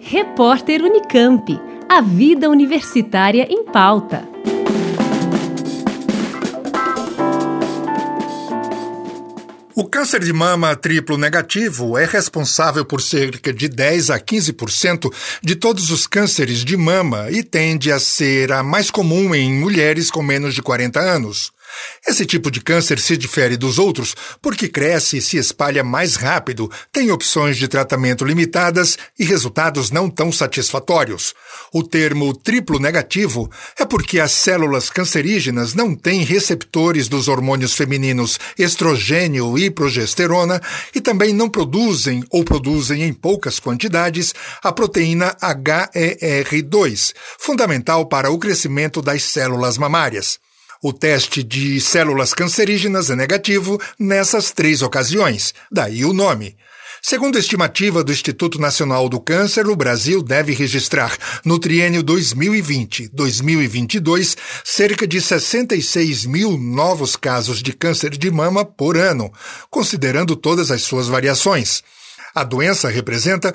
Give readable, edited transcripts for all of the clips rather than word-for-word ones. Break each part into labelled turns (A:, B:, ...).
A: Repórter Unicamp. A vida universitária em pauta.
B: O câncer de mama triplo negativo é responsável por cerca de 10 a 15% de todos os cânceres de mama e tende a ser a mais comum em mulheres com menos de 40 anos. Esse tipo de câncer se difere dos outros porque cresce e se espalha mais rápido, tem opções de tratamento limitadas e resultados não tão satisfatórios. O termo triplo negativo é porque as células cancerígenas não têm receptores dos hormônios femininos estrogênio e progesterona e também não produzem ou produzem em poucas quantidades a proteína HER2, fundamental para o crescimento das células mamárias. O teste de células cancerígenas é negativo nessas 3 ocasiões, daí o nome. Segundo a estimativa do Instituto Nacional do Câncer, o Brasil deve registrar, no triênio 2020-2022, cerca de 66 mil novos casos de câncer de mama por ano, considerando todas as suas variações. A doença representa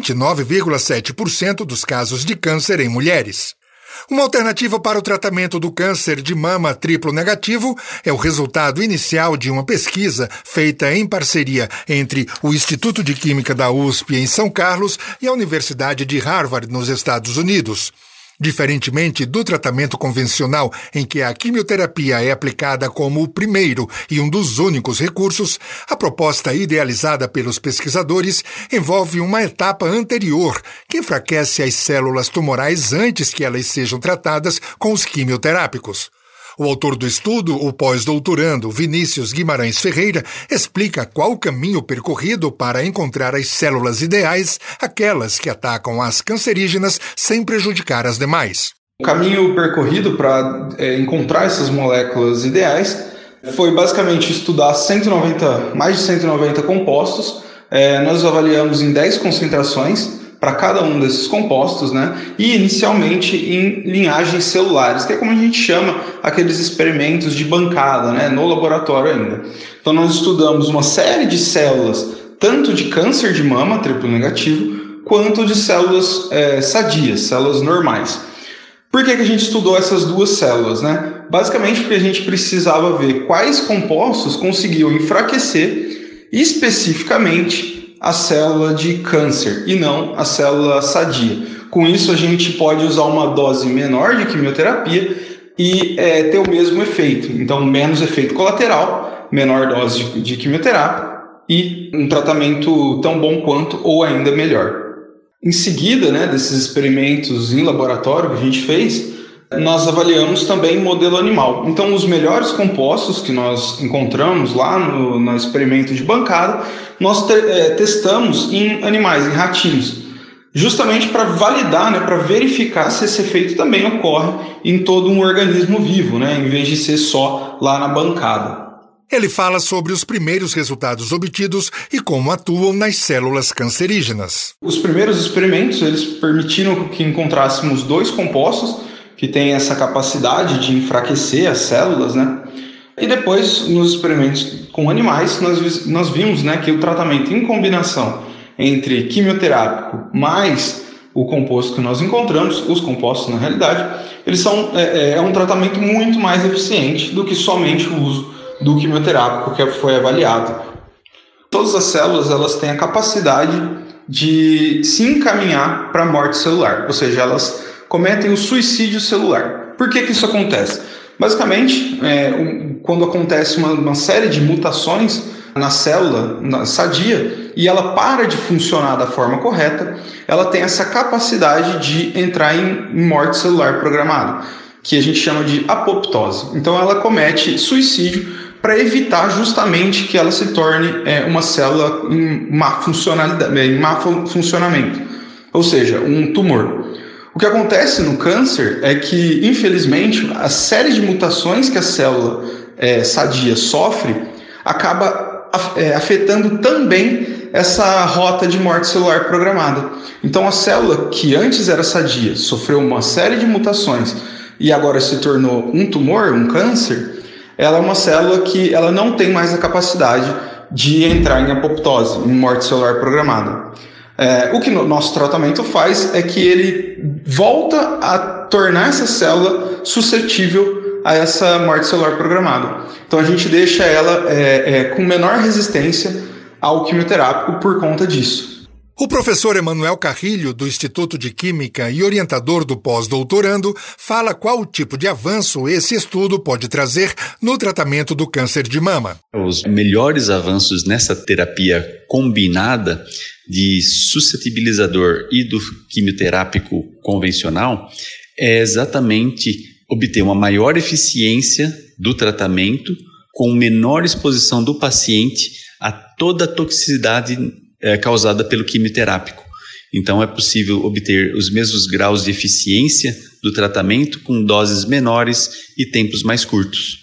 B: 29,7% dos casos de câncer em mulheres. Uma alternativa para o tratamento do câncer de mama triplo negativo é o resultado inicial de uma pesquisa feita em parceria entre o Instituto de Química da USP em São Carlos e a Universidade de Harvard, nos Estados Unidos. Diferentemente do tratamento convencional, em que a quimioterapia é aplicada como o primeiro e um dos únicos recursos, a proposta idealizada pelos pesquisadores envolve uma etapa anterior, que enfraquece as células tumorais antes que elas sejam tratadas com os quimioterápicos. O autor do estudo, o pós-doutorando Vinícius Guimarães Ferreira, explica qual o caminho percorrido para encontrar as células ideais, aquelas que atacam as cancerígenas sem prejudicar as demais.
C: O caminho percorrido para encontrar essas moléculas ideais foi basicamente estudar mais de 190 compostos. Nós avaliamos em 10 concentrações para cada um desses compostos, né? E inicialmente em linhagens celulares, que é como a gente chama aqueles experimentos de bancada, né? No laboratório ainda. Então nós estudamos uma série de células, tanto de câncer de mama triplo negativo, quanto de células sadias, células normais. Por que a gente estudou essas duas células, né? Basicamente porque a gente precisava ver quais compostos conseguiam enfraquecer especificamente a célula de câncer e não a célula sadia. Com isso, a gente pode usar uma dose menor de quimioterapia e ter o mesmo efeito. Então, menos efeito colateral, menor dose de quimioterapia e um tratamento tão bom quanto ou ainda melhor. Em seguida, né, desses experimentos em laboratório que a gente fez, nós avaliamos também modelo animal. Então, os melhores compostos que nós encontramos lá no experimento de bancada, nós testamos em animais, em ratinhos, justamente para validar, né, para verificar se esse efeito também ocorre em todo um organismo vivo, né, em vez de ser só lá na bancada.
B: Ele fala sobre os primeiros resultados obtidos e como atuam nas células cancerígenas.
C: Os primeiros experimentos, eles permitiram que encontrássemos 2 compostos que tem essa capacidade de enfraquecer as células, né? E depois, nos experimentos com animais, nós vimos, né, que o tratamento em combinação entre quimioterápico mais o composto que nós encontramos, os compostos na realidade, eles são um tratamento muito mais eficiente do que somente o uso do quimioterápico que foi avaliado. Todas as células, elas têm a capacidade de se encaminhar para a morte celular, ou seja, elas cometem o suicídio celular. Por que isso acontece? Basicamente, quando acontece uma série de mutações na célula sadia e ela para de funcionar da forma correta, ela tem essa capacidade de entrar em morte celular programada, que a gente chama de apoptose. Então ela comete suicídio para evitar justamente que ela se torne uma célula em má funcionamento, ou seja, um tumor. O que acontece no câncer é que, infelizmente, a série de mutações que a célula sadia sofre acaba afetando também essa rota de morte celular programada. Então, a célula que antes era sadia, sofreu uma série de mutações e agora se tornou um tumor, um câncer, ela é uma célula que ela não tem mais a capacidade de entrar em apoptose, em morte celular programada. O que o nosso tratamento faz é que ele volta a tornar essa célula suscetível a essa morte celular programada. Então a gente deixa ela com menor resistência ao quimioterápico por conta disso.
B: O professor Emanuel Carrilho, do Instituto de Química e orientador do pós-doutorando, fala qual tipo de avanço esse estudo pode trazer no tratamento do câncer de mama.
D: Os melhores avanços nessa terapia combinada de suscetibilizador e do quimioterápico convencional é exatamente obter uma maior eficiência do tratamento com menor exposição do paciente a toda a toxicidade causada pelo quimioterápico. Então é possível obter os mesmos graus de eficiência do tratamento com doses menores e tempos mais curtos.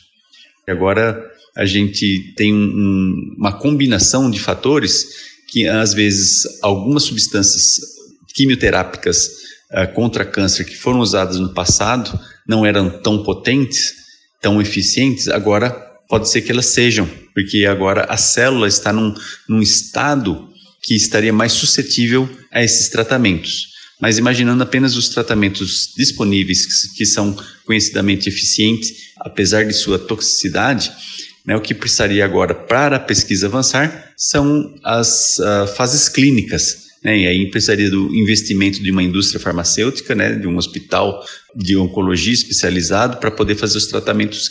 D: Agora a gente tem uma combinação de fatores que às vezes algumas substâncias quimioterápicas contra câncer que foram usadas no passado não eram tão potentes, tão eficientes, agora pode ser que elas sejam, porque agora a célula está num estado que estaria mais suscetível a esses tratamentos. Mas imaginando apenas os tratamentos disponíveis, que são conhecidamente eficientes, apesar de sua toxicidade, o que precisaria agora para a pesquisa avançar são as fases clínicas. E aí precisaria do investimento de uma indústria farmacêutica, de um hospital de oncologia especializado para poder fazer os tratamentos,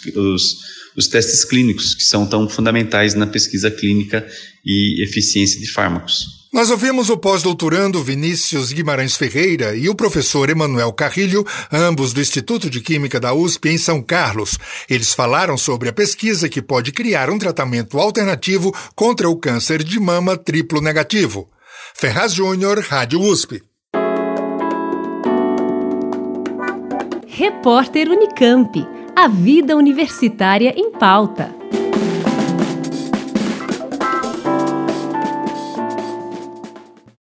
D: os testes clínicos, que são tão fundamentais na pesquisa clínica e eficiência de fármacos.
B: Nós ouvimos o pós-doutorando Vinícius Guimarães Ferreira e o professor Emanuel Carrilho, ambos do Instituto de Química da USP em São Carlos. Eles falaram sobre a pesquisa que pode criar um tratamento alternativo contra o câncer de mama triplo negativo. Ferraz Júnior, Rádio USP.
A: Repórter Unicamp. A vida universitária em pauta.